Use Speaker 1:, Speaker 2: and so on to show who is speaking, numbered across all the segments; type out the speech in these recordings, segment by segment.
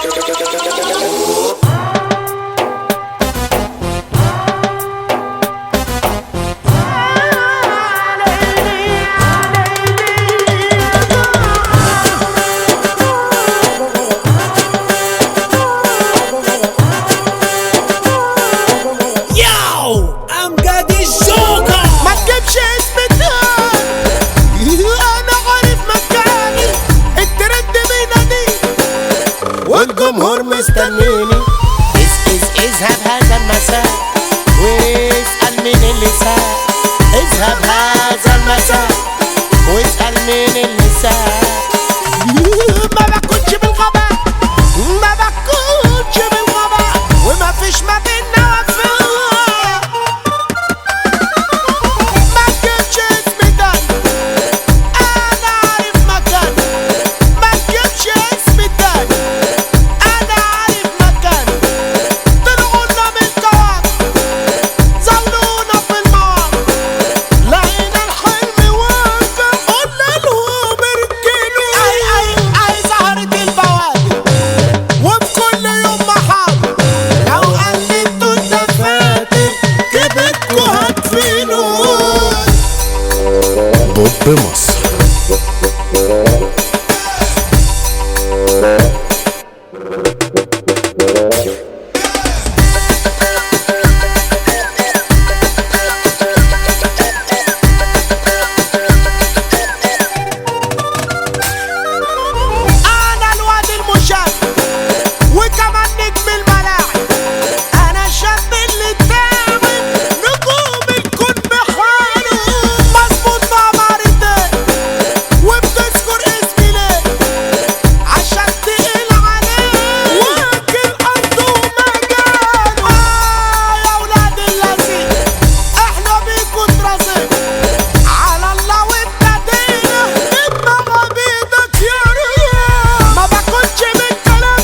Speaker 1: والجمهور مستنيني. اذهب هذا المساء واسأل مين اللي ساق. اذهب هذا المساء واسأل مين اللي ساق. ما بكونش بالغباء، ما بكونش بالغباء، وما فيش ما بينا وفاء. ما تجيبش اسمي تاني، انا عارف مكان. ما تجيبش اسمي تاني، انا عارف مكان. طلعونا من الكواكب، زولونا في المواقف، لقينا الحلم واقع، قلنا لهم اركنوا. اي زهرة البوادي وفي كل يوم محاضر. لو قلدتوا الدفاتر كبتكوا هتفينوا.
Speaker 2: بوب مصر.
Speaker 1: انا الواد المشاب وكمان نجم الملاعب. انا الشاب اللي تعب نجوم الكون بحاله. مظبوط مع مرتين وبتذكر اسمي ليه؟ عشان تقيل عليه واكل ارضه ومجاله. يا ولاد اللذيذ احنا بيكوا اترصينا على الله وابتدينا نبقى بيدك يا ريت. ما باكلش من كلام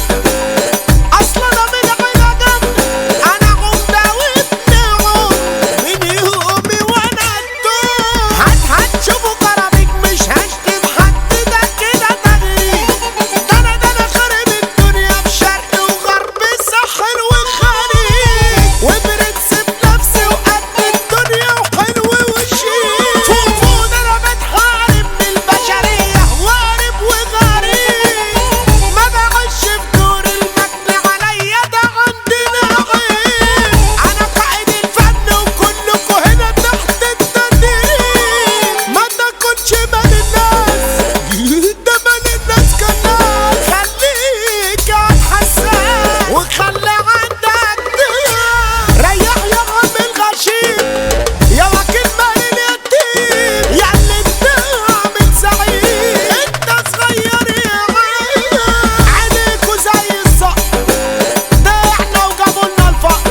Speaker 1: اصل انا من علاجك. انا عمده وابن عم من يومي وانا الدوم. هتشوفوا كراميك مش هشتم حد، ده كده تغريب. ده انا خارب الدنيا بشرق وغرب ساحل وخليج. وبرنس بنفسي وقد الدنيا وحلو وشيك. فوق ده انا بتحارب من البشرية وارب وغريب. ما بغش في دور المجد عليا، ده عندنا عيب. انا قائد الفن وكلكوا هنا تحت التدريب. ما تاكلش مال الناس، ده مال الناس كناس. خليك عالحساس وخلي عندك دم. ريح يا عم الغشيم يا وكيل مال اليتيم. يا اللي بتعمل زعيم انت صغير يا عم. عينيكوا زي الصقر، ده احنا وجابولنا الفقر.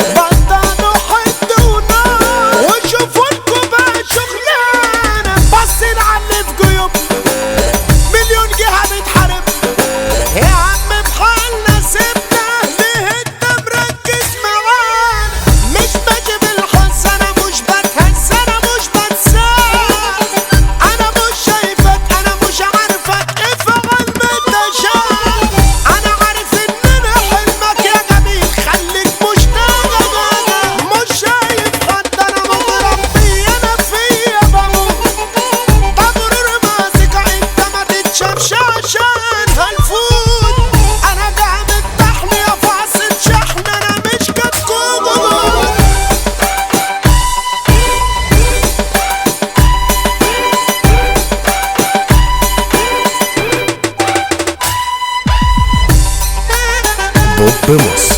Speaker 1: بطلوا حد ونار وشوفولكوا بقى شغلانة. بصين عاللي في جيوبنا مليون جهة بتحارب. يا عم بحالنا سيبنا، ليه انت مركز معانا؟ مش ماشي بالحس، انا مش بتهز، انا مش بتسال. انا مش شايفك، انا مش عارفك، افعل ما انت شايف. انا عارف ان انا حلمك يا جميل، خليك مشتاق. مش شايف حد، انا متربي، انا فيا بموت. ده غرور ماسك، انت ما تتشافش عشان هنفوت. انا جامد تحلية فاصل شحن، انا مش كتكوت.
Speaker 2: بوب مصر.